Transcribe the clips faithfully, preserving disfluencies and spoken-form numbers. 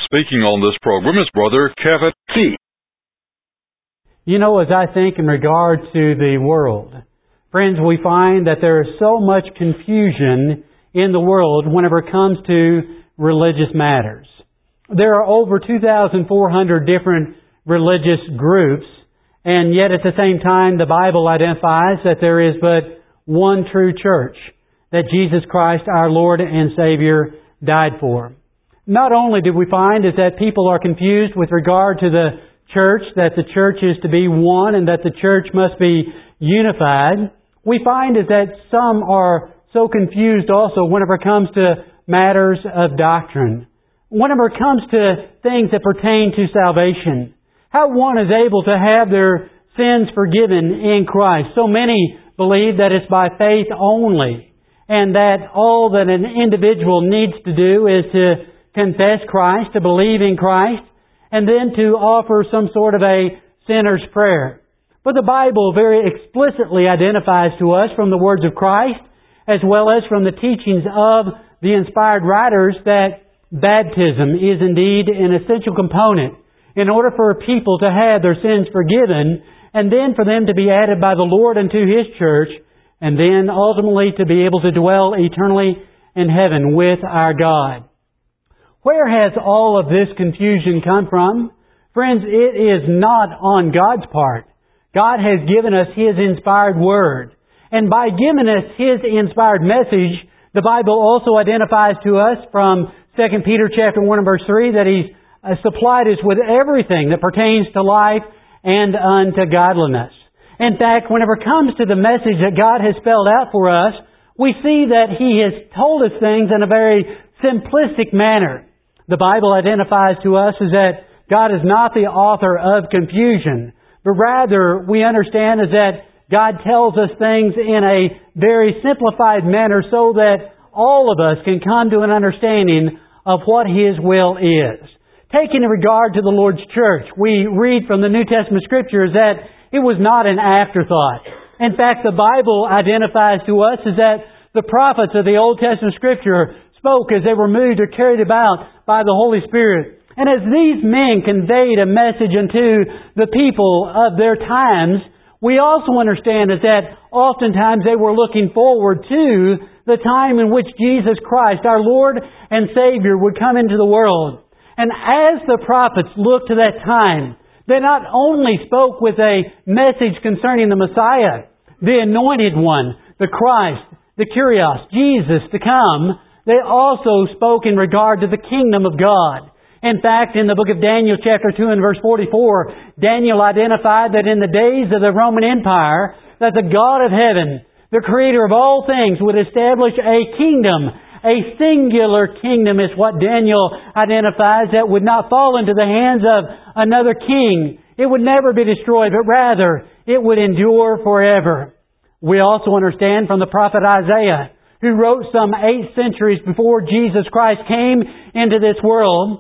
speaking on this program is Brother Kevin T. You know, as I think in regard to the world, friends, we find that there is so much confusion in the world whenever it comes to religious matters. There are over two thousand four hundred different religious groups, and yet at the same time the Bible identifies that there is but one true church that Jesus Christ, our Lord and Savior, died for. Not only do we find is that people are confused with regard to the church, that the church is to be one and that the church must be unified, we find is that some are so confused also whenever it comes to matters of doctrine. Whenever it comes to things that pertain to salvation, how one is able to have their sins forgiven in Christ. So many believe that it's by faith only, and that all that an individual needs to do is to confess Christ, to believe in Christ, and then to offer some sort of a sinner's prayer. But the Bible very explicitly identifies to us from the words of Christ, as well as from the teachings of the inspired writers, that baptism is indeed an essential component in order for people to have their sins forgiven, and then for them to be added by the Lord unto His church, and then ultimately to be able to dwell eternally in heaven with our God. Where has all of this confusion come from? Friends, it is not on God's part. God has given us His inspired Word. And by giving us His inspired message, the Bible also identifies to us from Second Peter chapter one and verse three that He's supplied us with everything that pertains to life and unto godliness. In fact, whenever it comes to the message that God has spelled out for us, we see that He has told us things in a very simplistic manner. The Bible identifies to us as that God is not the author of confusion, but rather we understand is that God tells us things in a very simplified manner so that all of us can come to an understanding of what His will is. Taking in regard to the Lord's church, we read from the New Testament Scriptures that it was not an afterthought. In fact, the Bible identifies to us as that the prophets of the Old Testament Scripture spoke as they were moved or carried about by the Holy Spirit. And as these men conveyed a message unto the people of their times, we also understand is that oftentimes they were looking forward to the time in which Jesus Christ, our Lord and Savior, would come into the world. And as the prophets looked to that time, they not only spoke with a message concerning the Messiah, the Anointed One, the Christ, the Kyrios, Jesus to come, they also spoke in regard to the kingdom of God. In fact, in the book of Daniel chapter two and verse forty-four, Daniel identified that in the days of the Roman Empire, that the God of heaven, the Creator of all things, would establish a kingdom. A singular kingdom is what Daniel identifies, that would not fall into the hands of another king. It would never be destroyed, but rather it would endure forever. We also understand from the prophet Isaiah, who wrote some eight centuries before Jesus Christ came into this world.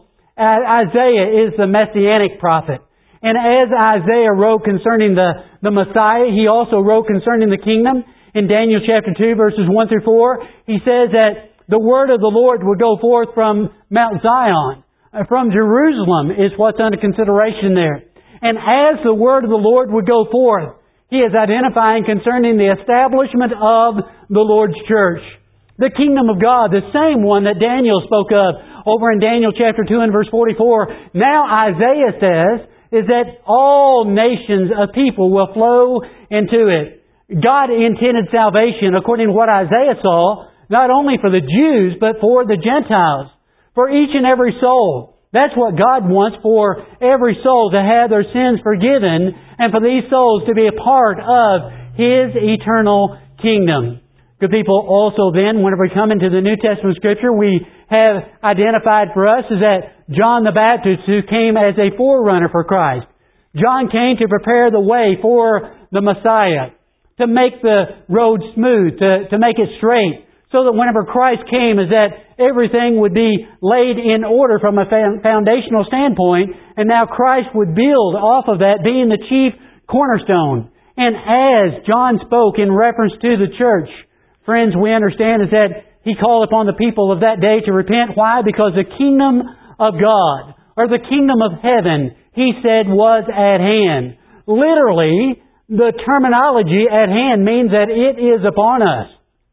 Isaiah is the Messianic prophet. And as Isaiah wrote concerning the, the Messiah, he also wrote concerning the kingdom. In Daniel chapter two, verses one through four, he says that the word of the Lord would go forth from Mount Zion. From Jerusalem is what's under consideration there. And as the word of the Lord would go forth, He is identifying concerning the establishment of the Lord's church. The kingdom of God, the same one that Daniel spoke of over in Daniel chapter two and verse forty-four. Now Isaiah says is that all nations of people will flow into it. God intended salvation, according to what Isaiah saw, not only for the Jews, but for the Gentiles, for each and every soul. That's what God wants, for every soul to have their sins forgiven, and for these souls to be a part of His eternal kingdom. Good people, also then, whenever we come into the New Testament Scripture, we have identified for us is that John the Baptist, who came as a forerunner for Christ. John came to prepare the way for the Messiah, to make the road smooth, to, to make it straight, so that whenever Christ came, is that everything would be laid in order from a foundational standpoint, and now Christ would build off of that, being the chief cornerstone. And as John spoke in reference to the church, friends, we understand is that he called upon the people of that day to repent. Why? Because the kingdom of God or the kingdom of heaven, He said, was at hand. Literally, the terminology at hand means that it is upon us.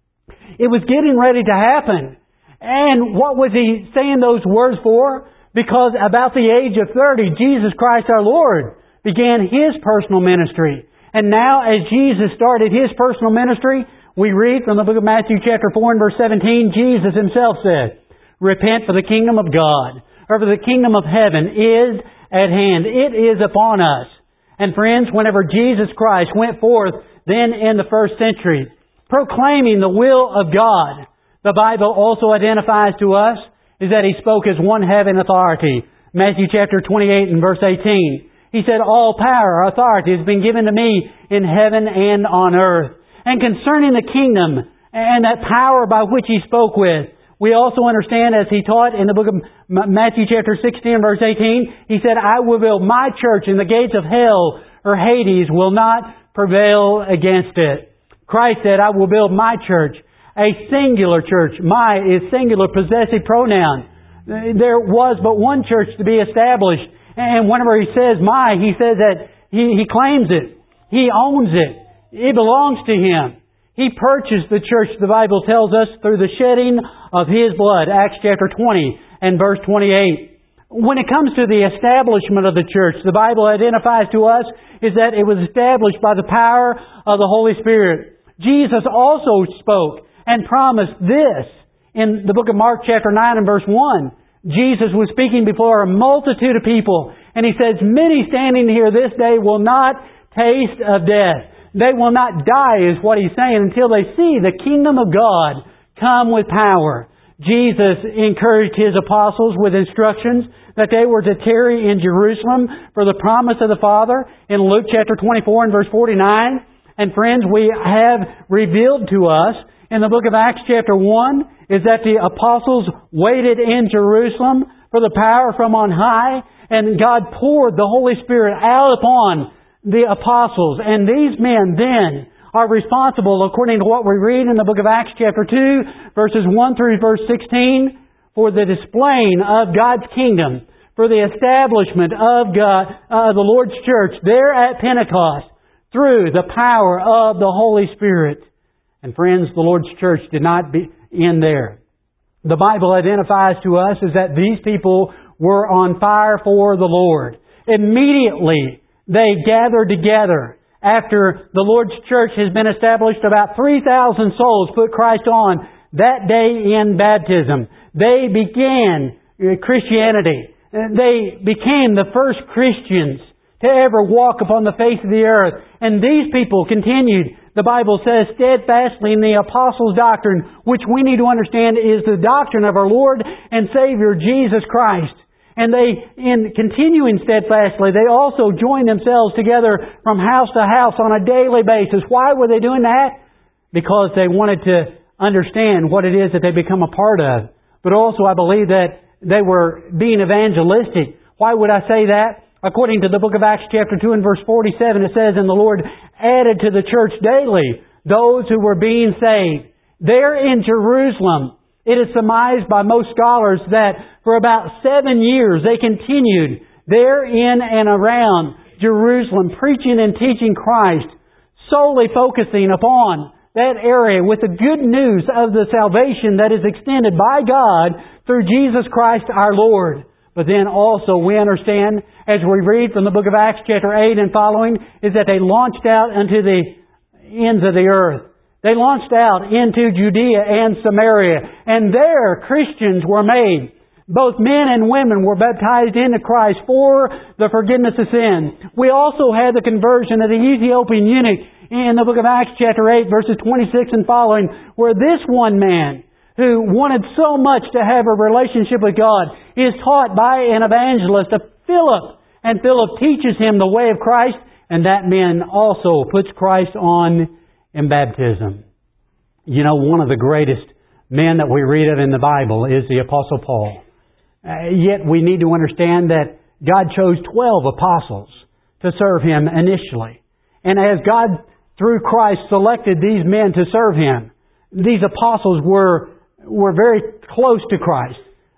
It was getting ready to happen. And what was He saying those words for? Because about the age of thirty, Jesus Christ our Lord began His personal ministry. And now as Jesus started His personal ministry, we read from the book of Matthew chapter four and verse seventeen, Jesus Himself said, "Repent, for the kingdom of God, or for the kingdom of heaven is at hand." It is upon us. And friends, whenever Jesus Christ went forth then in the first century, proclaiming the will of God, the Bible also identifies to us is that He spoke as one having authority. Matthew chapter twenty-eight and verse eighteen. He said, "All power, authority has been given to me in heaven and on earth." And concerning the kingdom and that power by which He spoke with, we also understand, as He taught in the book of Matthew chapter sixteen verse eighteen, He said, "I will build my church, and the gates of hell or Hades will not prevail against it." Christ said, "I will build my church." A singular church. My is singular possessive pronoun. There was but one church to be established. And whenever He says my, He says that He, he claims it. He owns it. It belongs to Him. He purchased the church, the Bible tells us, through the shedding of His blood. Acts chapter twenty and verse twenty-eight. When it comes to the establishment of the church, the Bible identifies to us is that it was established by the power of the Holy Spirit. Jesus also spoke and promised this in the book of Mark chapter nine and verse one. Jesus was speaking before a multitude of people, and He says, "Many standing here this day will not taste of death." They will not die, is what He's saying, until they see the kingdom of God come with power. Jesus encouraged His apostles with instructions that they were to tarry in Jerusalem for the promise of the Father in Luke chapter twenty-four and verse forty-nine. And friends, we have revealed to us in the book of Acts chapter one is that the apostles waited in Jerusalem for the power from on high, and God poured the Holy Spirit out upon the apostles. And these men then are responsible, according to what we read in the book of Acts chapter two, verses one through verse sixteen, for the displaying of God's kingdom, for the establishment of God, uh, the Lord's church there at Pentecost through the power of the Holy Spirit. And friends, the Lord's church did not be in there. The Bible identifies to us is that these people were on fire for the Lord. Immediately, they gathered together. After the Lord's church has been established, about three thousand souls put Christ on that day in baptism. They began Christianity. They became the first Christians to ever walk upon the face of the earth. And these people continued, the Bible says, steadfastly in the apostles' doctrine, which we need to understand is the doctrine of our Lord and Savior Jesus Christ. And they, in continuing steadfastly, they also joined themselves together from house to house on a daily basis. Why were they doing that? Because they wanted to understand what it is that they become a part of. But also I believe that they were being evangelistic. Why would I say that? According to the book of Acts chapter two and verse forty-seven, it says, "And the Lord added to the church daily those who were being saved." There in Jerusalem, it is surmised by most scholars that for about seven years they continued there in and around Jerusalem, preaching and teaching Christ, solely focusing upon that area with the good news of the salvation that is extended by God through Jesus Christ our Lord. But then also we understand, as we read from the book of Acts chapter eight and following, is that they launched out unto the ends of the earth. They launched out into Judea and Samaria, and there Christians were made. Both men and women were baptized into Christ for the forgiveness of sin. We also had the conversion of the Ethiopian eunuch in the book of Acts chapter eight, verses twenty-six and following, where this one man, who wanted so much to have a relationship with God, is taught by an evangelist of Philip. And Philip teaches him the way of Christ, and that man also puts Christ on in baptism. You know, one of the greatest men that we read of in the Bible is the Apostle Paul. Uh, yet we need to understand that God chose twelve apostles to serve Him initially. And as God, through Christ, selected these men to serve Him, these apostles were were very close to Christ.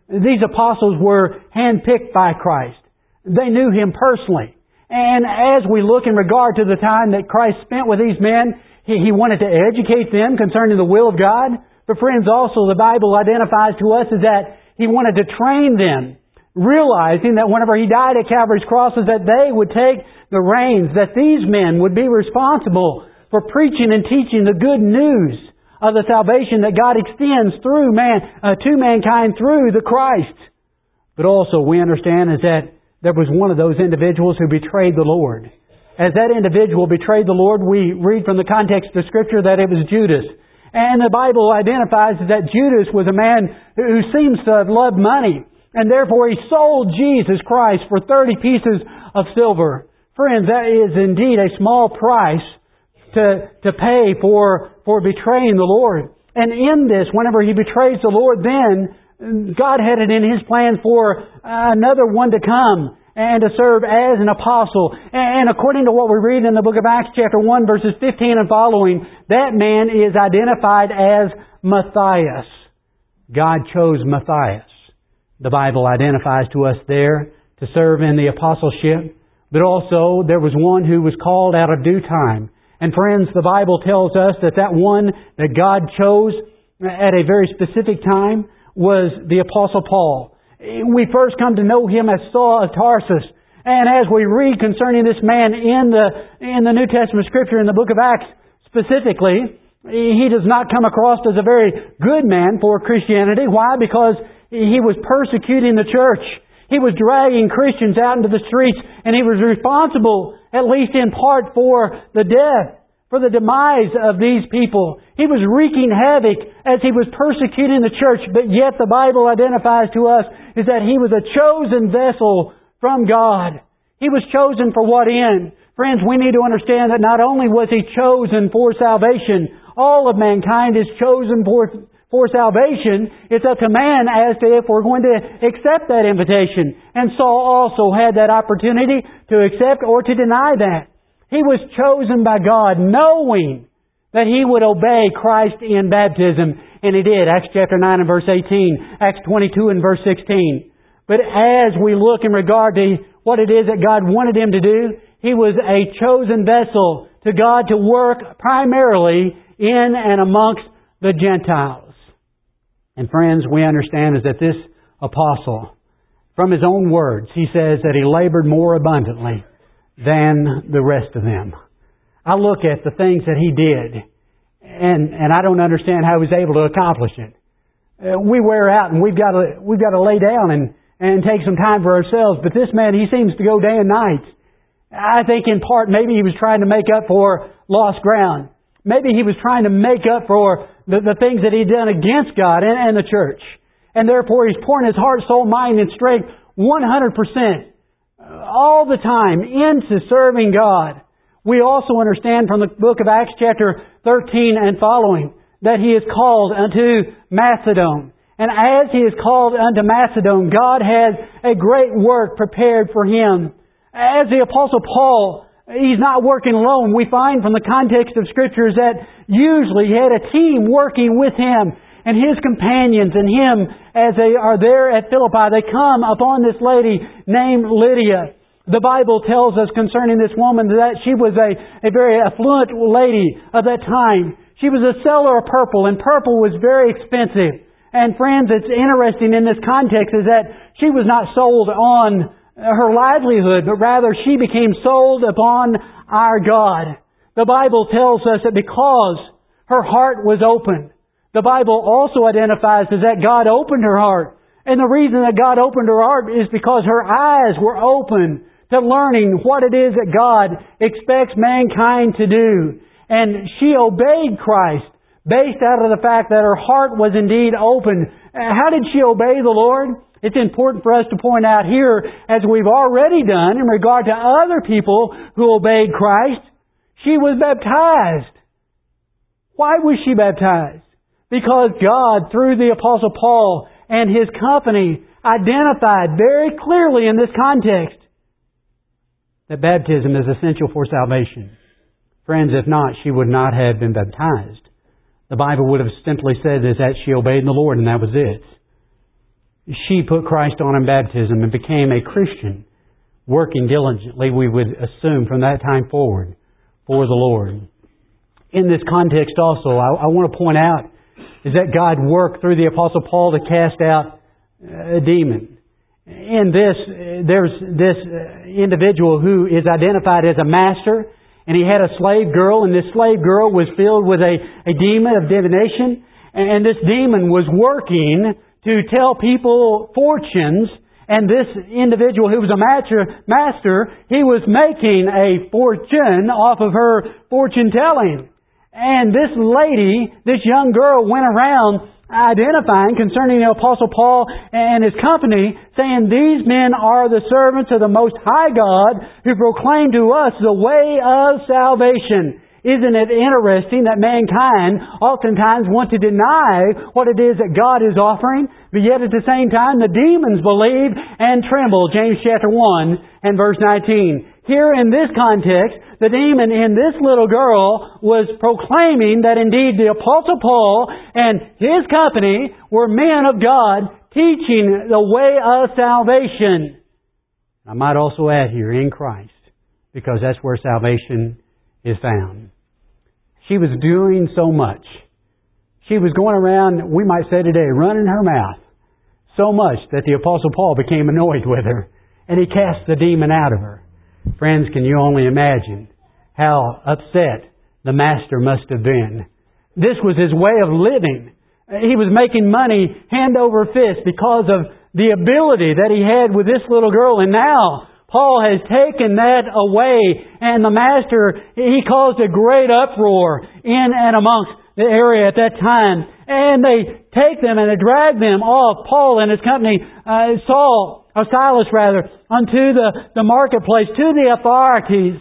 These apostles were handpicked by Christ. They knew Him personally. And as we look in regard to the time that Christ spent with these men, He, he wanted to educate them concerning the will of God. But friends, also the Bible identifies to us as that He wanted to train them, realizing that whenever He died at Calvary's cross, is that they would take the reins, that these men would be responsible for preaching and teaching the good news of the salvation that God extends through man, uh, to mankind through the Christ. But also we understand is that there was one of those individuals who betrayed the Lord. As that individual betrayed the Lord, we read from the context of Scripture that it was Judas. And the Bible identifies that Judas was a man who seems to have loved money. And therefore he sold Jesus Christ for thirty pieces of silver. Friends, that is indeed a small price to, to pay for, for betraying the Lord. And in this, whenever he betrays the Lord, then God had it in His plan for another one to come and to serve as an apostle. And according to what we read in the book of Acts chapter one verses fifteen and following, that man is identified as Matthias. God chose Matthias. The Bible identifies to us there to serve in the apostleship. But also there was one who was called out of due time. And friends, the Bible tells us that that one that God chose at a very specific time was the Apostle Paul. We first come to know him as Saul of Tarsus. And as we read concerning this man in the in the New Testament Scripture in the book of Acts specifically, he does not come across as a very good man for Christianity. Why? Because he was persecuting the church. He was dragging Christians out into the streets, and he was responsible, at least in part, for the death, for the demise of these people. He was wreaking havoc as he was persecuting the church, but yet the Bible identifies to us is that he was a chosen vessel from God. He was chosen for what end? Friends, we need to understand that not only was he chosen for salvation, all of mankind is chosen for, for salvation. It's up to man as to if we're going to accept that invitation. And Saul also had that opportunity to accept or to deny that. He was chosen by God knowing that he would obey Christ in baptism. And he did. Acts chapter nine and verse eighteen. Acts twenty-two and verse sixteen. But as we look in regard to what it is that God wanted him to do, he was a chosen vessel to God to work primarily in and amongst the Gentiles. And friends, we understand is that this apostle, from his own words, he says that he labored more abundantly than the rest of them. I look at the things that he did, and and I don't understand how he was able to accomplish it. Uh, we wear out, and we've got to we've got to lay down and and take some time for ourselves. But this man, he seems to go day and night. I think in part maybe he was trying to make up for lost ground. Maybe he was trying to make up for the, the things that he'd done against God and, and the church, and therefore he's pouring his heart, soul, mind, and strength one hundred percent. All the time into serving God. We also understand from the book of Acts chapter thirteen and following that he is called unto Macedon. And as he is called unto Macedon, God has a great work prepared for him. As the Apostle Paul, he's not working alone. We find from the context of Scriptures that usually he had a team working with him. And his companions and him, as they are there at Philippi, they come upon this lady named Lydia. The Bible tells us concerning this woman that she was a, a very affluent lady of that time. She was a seller of purple, and purple was very expensive. And friends, it's interesting in this context is that she was not sold on her livelihood, but rather she became sold upon our God. The Bible tells us that because her heart was open, the Bible also identifies as that God opened her heart. And the reason that God opened her heart is because her eyes were open to learning what it is that God expects mankind to do. And she obeyed Christ based out of the fact that her heart was indeed open. How did she obey the Lord? It's important for us to point out here, as we've already done in regard to other people who obeyed Christ, she was baptized. Why was she baptized? Because God, through the Apostle Paul and his company, identified very clearly in this context that baptism is essential for salvation. Friends, if not, she would not have been baptized. The Bible would have simply said that she obeyed the Lord, and that was it. she put Christ on in baptism and became a Christian, working diligently, we would assume, from that time forward for the Lord. In this context also, I, I want to point out is that God worked through the Apostle Paul to cast out a demon. In this, there's this individual who is identified as a master, and he had a slave girl, and this slave girl was filled with a, a demon of divination, and this demon was working to tell people fortunes, and this individual who was a master, master, he was making a fortune off of her fortune telling. And this lady, this young girl, went around identifying concerning the Apostle Paul and his company, saying, "These men are the servants of the Most High God who proclaim to us the way of salvation." Isn't it interesting that mankind oftentimes want to deny what it is that God is offering, but yet at the same time the demons believe and tremble, James chapter one and verse nineteen. Here in this context, the demon in this little girl was proclaiming that indeed the Apostle Paul and his company were men of God teaching the way of salvation. I might also add here, in Christ, because that's where salvation is found. She was doing so much. She was going around, we might say today, running her mouth so much that the Apostle Paul became annoyed with her, and he cast the demon out of her. Friends, can you only imagine how upset the master must have been? This was his way of living. He was making money hand over fist because of the ability that he had with this little girl, and now Paul has taken that away, and the master, he caused a great uproar in and amongst the area at that time. And they take them and they drag them off, Paul and his company, uh, Saul, or Silas rather, unto the, the marketplace, to the authorities.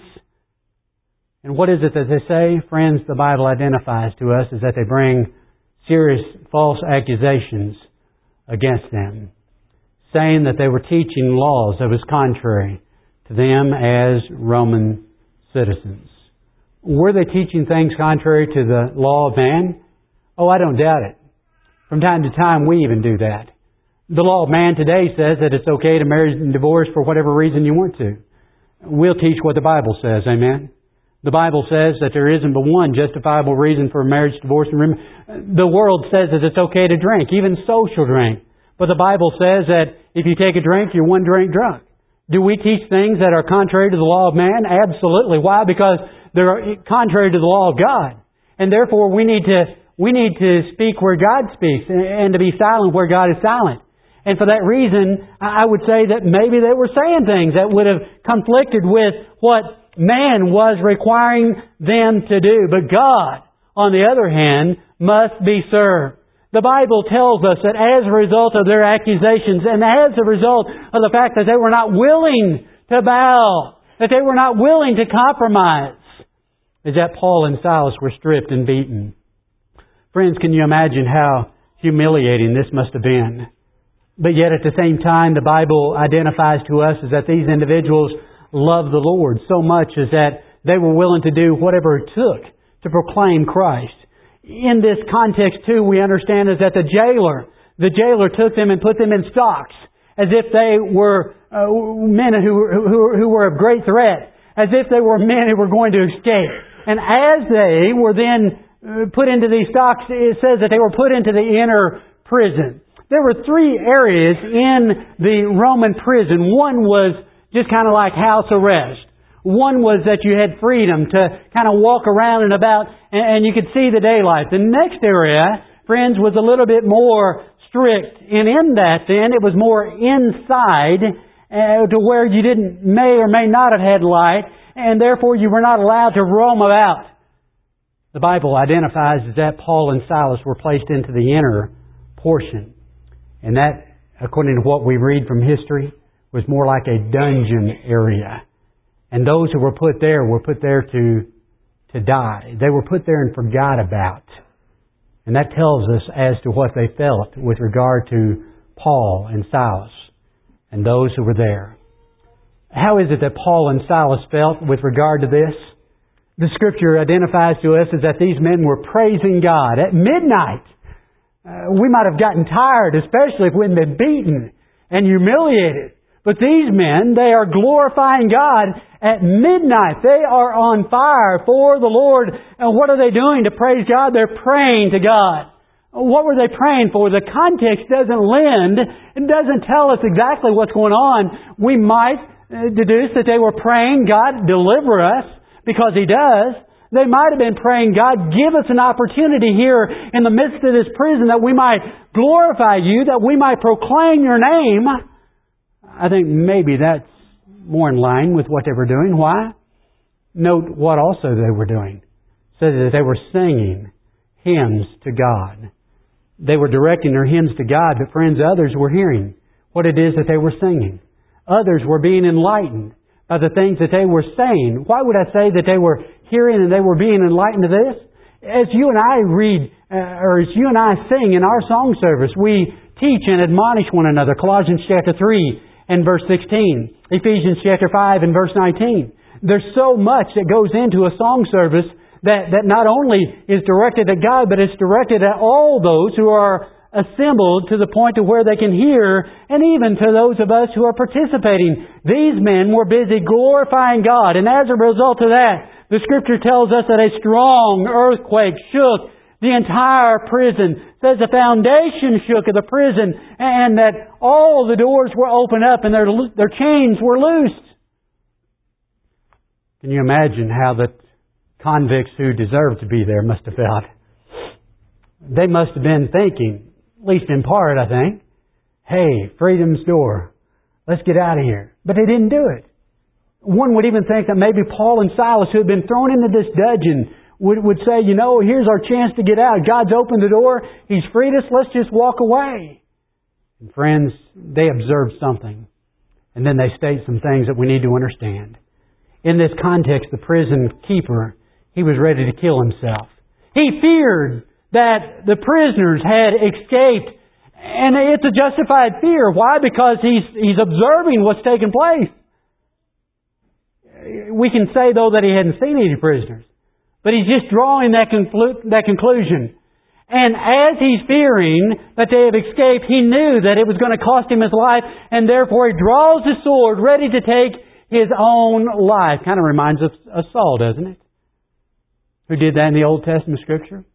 And what is it that they say? Friends, the Bible identifies to us is that they bring serious false accusations against them, saying that they were teaching laws that was contrary to them as Roman citizens. Were they teaching things contrary to the law of man? Oh, I don't doubt it. From time to time we even do that. The law of man today says that it's okay to marry and divorce for whatever reason you want to. We'll teach what the Bible says, amen? The Bible says that there isn't but one justifiable reason for marriage, divorce, and remember, the world says that it's okay to drink, even social drink. But the Bible says that if you take a drink, you're one drink drunk. Do we teach things that are contrary to the law of man? Absolutely. Why? Because they're contrary to the law of God. And therefore we need to we need to speak where God speaks and to be silent where God is silent. And for that reason, I would say that maybe they were saying things that would have conflicted with what man was requiring them to do. But God, on the other hand, must be served. The Bible tells us that as a result of their accusations and as a result of the fact that they were not willing to bow, that they were not willing to compromise, is that Paul and Silas were stripped and beaten. Friends, can you imagine how humiliating this must have been? But yet at the same time, the Bible identifies to us is that these individuals loved the Lord so much as that they were willing to do whatever it took to proclaim Christ. In this context, too, we understand is that the jailer, the jailer took them and put them in stocks as if they were uh, men who, who, who were of great threat, as if they were men who were going to escape. And as they were then put into these stocks, it says that they were put into the inner prison. There were three areas in the Roman prison. One was just kind of like house arrest. One was that you had freedom to kind of walk around and about and you could see the daylight. The next area, friends, was a little bit more strict. And in that then, it was more inside uh, to where you didn't may or may not have had light and therefore you were not allowed to roam about. The Bible identifies as that Paul and Silas were placed into the inner portion. And that, according to what we read from history, was more like a dungeon area. And those who were put there were put there to, to die. They were put there and forgot about. And that tells us as to what they felt with regard to Paul and Silas and those who were there. How is it that Paul and Silas felt with regard to this? The Scripture identifies to us as that these men were praising God at midnight. Uh, we might have gotten tired, especially if we'd been beaten and humiliated. But these men, they are glorifying God at midnight. They are on fire for the Lord. And what are they doing to praise God? They're praying to God. What were they praying for? The context doesn't lend. It doesn't tell us exactly what's going on. We might deduce that they were praying, God, deliver us, because He does. They might have been praying, God, give us an opportunity here in the midst of this prison that we might glorify You, that we might proclaim Your name. I think maybe that's more in line with what they were doing. Why? Note what also they were doing. It says that they were singing hymns to God. They were directing their hymns to God, but friends, others were hearing what it is that they were singing. Others were being enlightened by the things that they were saying. Why would I say that they were hearing and they were being enlightened to this? As you and I read, uh, or as you and I sing in our song service, we teach and admonish one another. Colossians chapter three and verse sixteen. Ephesians chapter five and verse nineteen. There's so much that goes into a song service that, that not only is directed at God, but it's directed at all those who are assembled to the point to where they can hear, and even to those of us who are participating. These men were busy glorifying God, and as a result of that, the Scripture tells us that a strong earthquake shook the entire prison. It says the foundation shook of the prison, and that all the doors were opened up and their their chains were loosed. Can you imagine how the convicts who deserved to be there must have felt? They must have been thinking, at least in part, I think, hey, freedom's door. Let's get out of here. But they didn't do it. One would even think that maybe Paul and Silas, who had been thrown into this dungeon, would, would say, you know, here's our chance to get out. God's opened the door. He's freed us. Let's just walk away. And friends, they observed something. And then they state some things that we need to understand. In this context, the prison keeper, he was ready to kill himself. He feared that the prisoners had escaped. And it's a justified fear. Why? Because he's, he's observing what's taking place. We can say, though, that he hadn't seen any prisoners. But he's just drawing that, conclu- that conclusion. And as he's fearing that they have escaped, he knew that it was going to cost him his life, and therefore he draws his sword ready to take his own life. Kind of reminds us of Saul, doesn't it? Who did that in the Old Testament Scripture?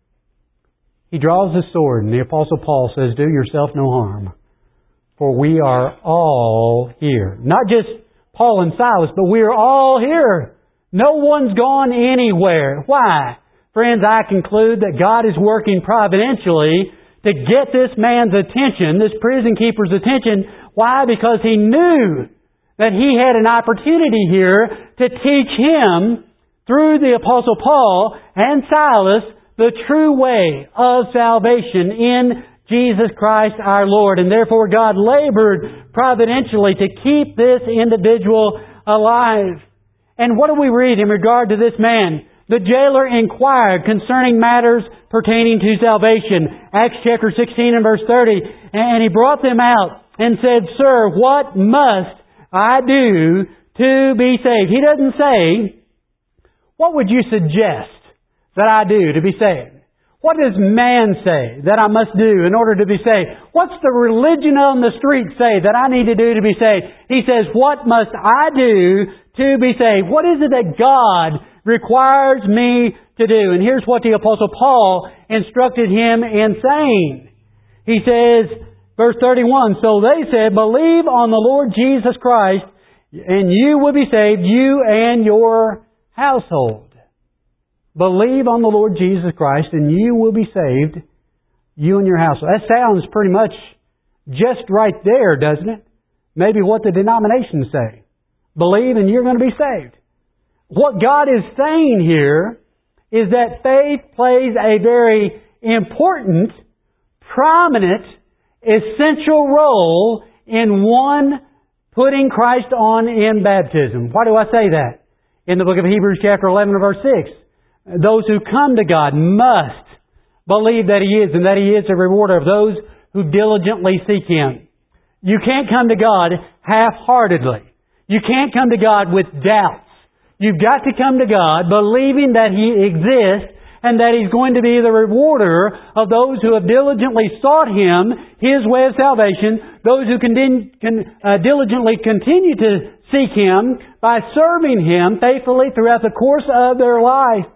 He draws his sword, and the Apostle Paul says, do yourself no harm, for we are all here. Not just Paul and Silas, but we are all here. No one's gone anywhere. Why? Friends, I conclude that God is working providentially to get this man's attention, this prison keeper's attention. Why? Because He knew that he had an opportunity here to teach him, through the Apostle Paul and Silas, the true way of salvation in Jesus Christ our Lord. And therefore God labored providentially to keep this individual alive. And what do we read in regard to this man? The jailer inquired concerning matters pertaining to salvation. Acts chapter sixteen and verse thirty. And he brought them out and said, Sir, what must I do to be saved? He doesn't say, what would you suggest that I do to be saved? What does man say that I must do in order to be saved? What's the religion on the street say that I need to do to be saved? He says, what must I do to be saved? What is it that God requires me to do? And here's what the Apostle Paul instructed him in saying. He says, verse thirty-one, so they said, believe on the Lord Jesus Christ, and you will be saved, you and your household. Believe on the Lord Jesus Christ and you will be saved, you and your household. That sounds pretty much just right there, doesn't it? Maybe what the denominations say. Believe and you're going to be saved. What God is saying here is that faith plays a very important, prominent, essential role in one putting Christ on in baptism. Why do I say that? In the book of Hebrews chapter eleven and verse six. Those who come to God must believe that He is, and that He is a rewarder of those who diligently seek Him. You can't come to God half-heartedly. You can't come to God with doubts. You've got to come to God believing that He exists and that He's going to be the rewarder of those who have diligently sought Him, His way of salvation, those who can, can uh, diligently continue to seek Him by serving Him faithfully throughout the course of their life.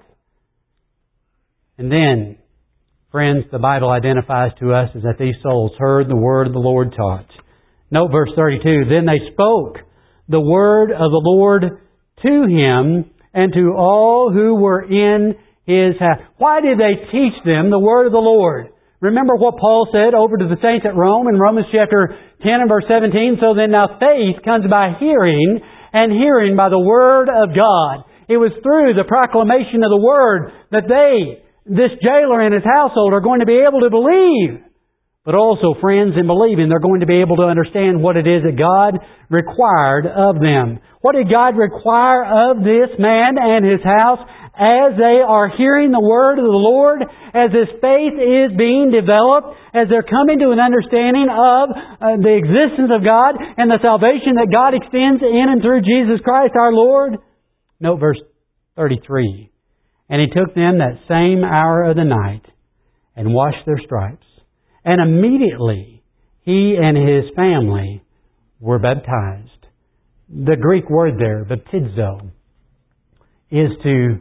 And then, friends, the Bible identifies to us as that these souls heard the word of the Lord taught. Note verse thirty-two. Then they spoke the word of the Lord to him and to all who were in his house. Why did they teach them the word of the Lord? Remember what Paul said over to the saints at Rome in Romans chapter ten and verse seventeen. So then now faith comes by hearing, and hearing by the word of God. It was through the proclamation of the word that they, this jailer and his household, are going to be able to believe. But also, friends, in believing, they're going to be able to understand what it is that God required of them. What did God require of this man and his house as they are hearing the word of the Lord, as this faith is being developed, as they're coming to an understanding of uh, the existence of God and the salvation that God extends in and through Jesus Christ our Lord? Note verse thirty-three. And he took them that same hour of the night and washed their stripes. And immediately he and his family were baptized. The Greek word there, baptizo, is to,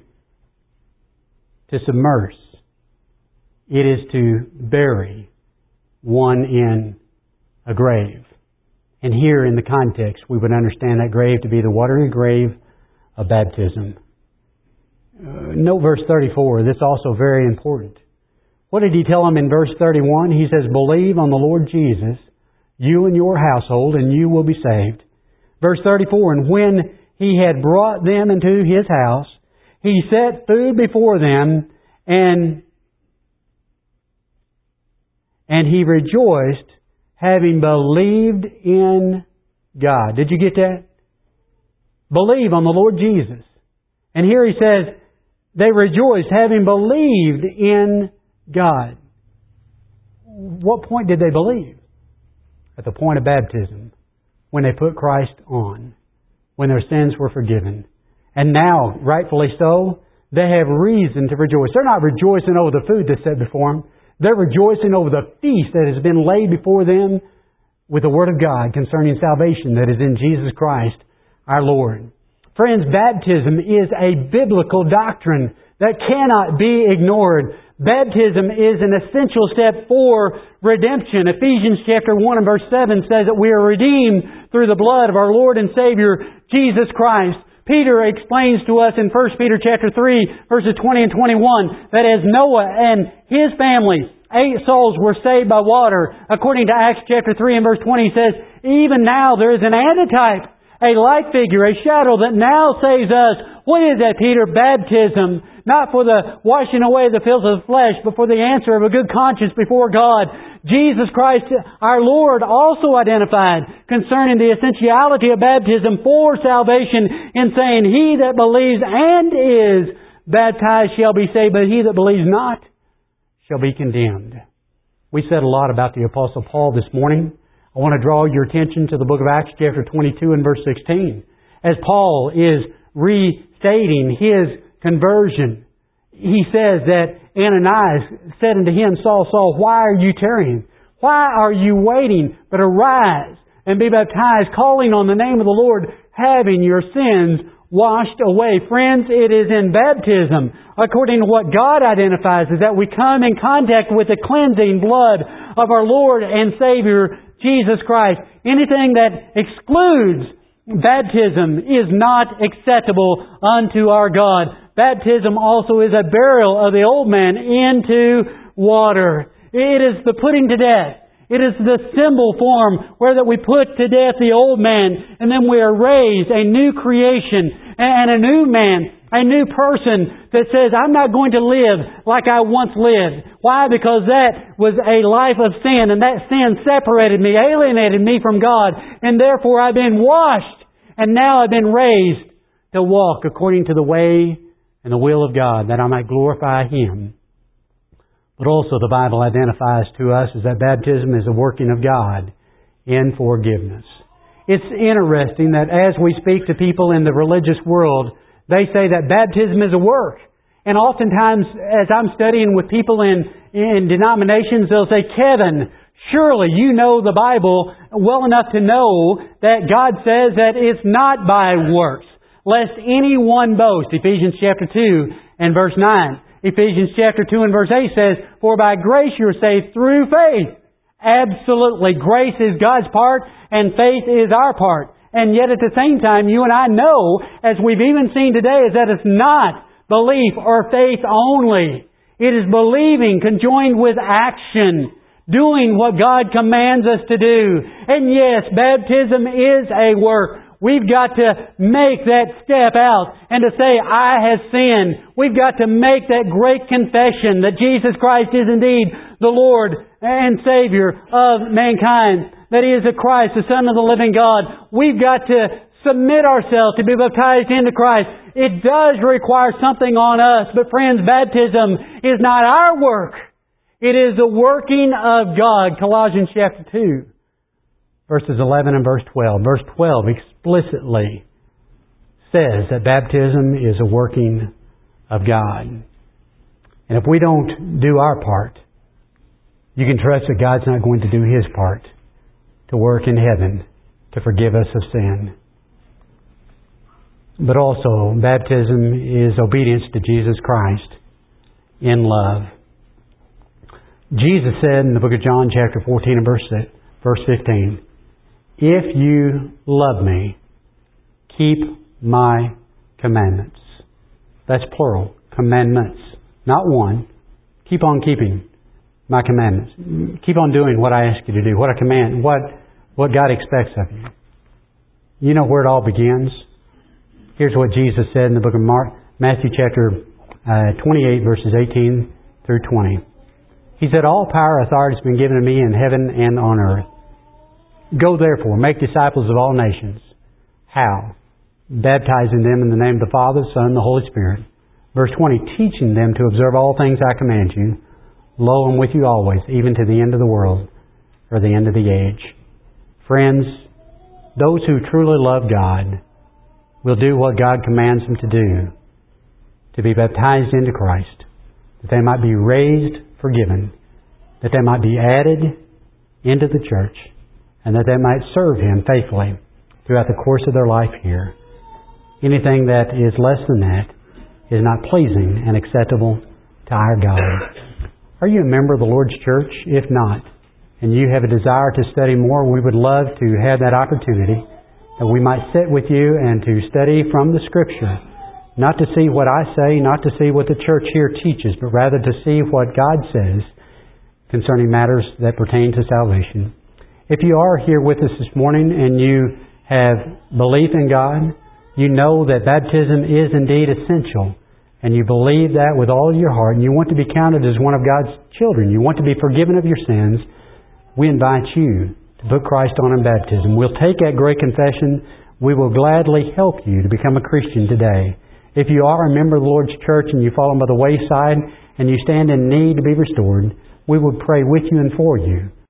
to submerge. It is to bury one in a grave. And here in the context, we would understand that grave to be the watery grave of baptism. Uh, note verse thirty-four. This is also very important. What did he tell them in verse thirty-one? He says, believe on the Lord Jesus, you and your household, and you will be saved. Verse thirty-four, and when he had brought them into his house, he set food before them, and, and he rejoiced, having believed in God. Did you get that? Believe on the Lord Jesus. And here he says, they rejoiced, having believed in God. What point did they believe? At the point of baptism, when they put Christ on, when their sins were forgiven. And now, rightfully so, they have reason to rejoice. They're not rejoicing over the food that's set before them. They're rejoicing over the feast that has been laid before them with the Word of God concerning salvation that is in Jesus Christ our Lord. Friends, baptism is a biblical doctrine that cannot be ignored. Baptism is an essential step for redemption. Ephesians chapter one and verse seven says that we are redeemed through the blood of our Lord and Savior, Jesus Christ. Peter explains to us in First Peter chapter three, verses twenty and twenty-one, that as Noah and his family, eight souls were saved by water. According to Acts chapter three and verse twenty, he says, even now there is an antitype, a like figure, a shadow that now saves us. What is that, Peter? Baptism. Not for the washing away the filth of the flesh, but for the answer of a good conscience before God. Jesus Christ, our Lord, also identified concerning the essentiality of baptism for salvation in saying, he that believes and is baptized shall be saved, but he that believes not shall be condemned. We said a lot about the Apostle Paul this morning. I want to draw your attention to the book of Acts chapter twenty-two and verse sixteen. As Paul is restating his conversion, he says that Ananias said unto him, Saul, Saul, why are you tarrying? Why are you waiting? But arise and be baptized, calling on the name of the Lord, having your sins washed away. Friends, it is in baptism, according to what God identifies, is that we come in contact with the cleansing blood of our Lord and Savior, Jesus Christ. Anything that excludes baptism is not acceptable unto our God. Baptism also is a burial of the old man into water. It is the putting to death. It is the symbol form where that we put to death the old man, and then we are raised a new creation and a new man, a new person that says, I'm not going to live like I once lived. Why? Because that was a life of sin, and that sin separated me, alienated me from God, and therefore I've been washed, and now I've been raised to walk according to the way and the will of God, that I might glorify Him. But also the Bible identifies to us is that baptism is a working of God in forgiveness. It's interesting that as we speak to people in the religious world, they say that baptism is a work. And oftentimes, as I'm studying with people in, in denominations, they'll say, Kevin, surely you know the Bible well enough to know that God says that it's not by works, lest anyone boast. Ephesians chapter two and verse nine. Ephesians chapter two and verse eight says, for by grace you are saved through faith. Absolutely. Grace is God's part and faith is our part. And yet at the same time, you and I know, as we've even seen today, is that it's not belief or faith only. It is believing conjoined with action, doing what God commands us to do. And yes, baptism is a work. We've got to make that step out and to say, I have sinned. We've got to make that great confession that Jesus Christ is indeed the Lord and Savior of mankind, that He is the Christ, the Son of the living God. We've got to submit ourselves to be baptized into Christ. It does require something on us, but friends, baptism is not our work. It is the working of God. Colossians chapter two, verses eleven and verse twelve. Verse twelve explicitly says that baptism is a working of God. And if we don't do our part, you can trust that God's not going to do His part to work in heaven to forgive us of sin. But also, baptism is obedience to Jesus Christ in love. Jesus said in the book of John chapter fourteen and verse verse fifteen, if you love me, keep my commandments. That's plural. Commandments. Not one. Keep on keeping my commandments. Keep on doing what I ask you to do. What I command. What, what God expects of you. You know where it all begins? Here's what Jesus said in the book of Mark, Matthew chapter uh, twenty-eight, verses eighteen through twenty. He said, all power and authority has been given to me in heaven and on earth. Go therefore, make disciples of all nations. How? Baptizing them in the name of the Father, Son, and the Holy Spirit. Verse twenty, teaching them to observe all things I command you. Lo, I'm with you always, even to the end of the world, or the end of the age. Friends, those who truly love God will do what God commands them to do, to be baptized into Christ, that they might be raised, forgiven, that they might be added into the church, and that they might serve Him faithfully throughout the course of their life here. Anything that is less than that is not pleasing and acceptable to our God. Are you a member of the Lord's church? If not, and you have a desire to study more, we would love to have that opportunity, that we might sit with you and to study from the Scripture, not to see what I say, not to see what the church here teaches, but rather to see what God says concerning matters that pertain to salvation. If you are here with us this morning and you have belief in God, you know that baptism is indeed essential, and you believe that with all your heart, and you want to be counted as one of God's children, you want to be forgiven of your sins, we invite you to put Christ on in baptism. We'll take that great confession. We will gladly help you to become a Christian today. If you are a member of the Lord's church and you've fallen by the wayside and you stand in need to be restored, we would pray with you and for you